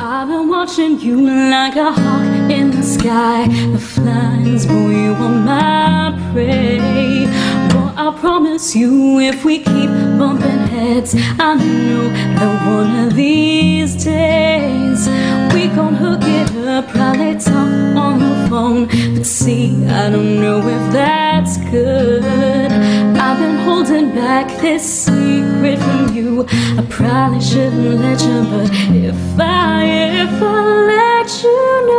I've been watching you like a hawk in the sky. The flies, boy, you are my prey. Boy, I promise you, if we keep bumping heads, I know that one of these days we gon' hook it up, probably talk on the phone. But see, I don't know if that's good. I've been holding back this secret from you. I probably shouldn't let you, but if I let you know,